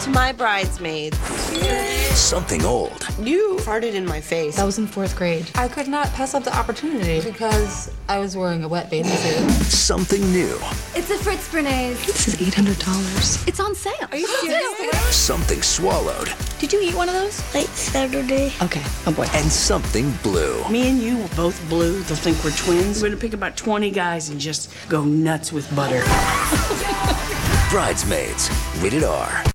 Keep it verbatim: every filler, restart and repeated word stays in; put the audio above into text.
To my bridesmaids. Something old. You farted in my face. That was in fourth grade. I could not pass up the opportunity because I was wearing a wet bathing suit. Something new. It's a Fritz Bernays. This is eight hundred dollars. It's on sale. Are you serious? Something swallowed. Did you eat one of those? Late Saturday. Okay. Oh boy. And something blue. Me and you are both blue. They'll think we're twins. We're gonna pick about twenty guys and just go nuts with butter. Bridesmaids. Rated R.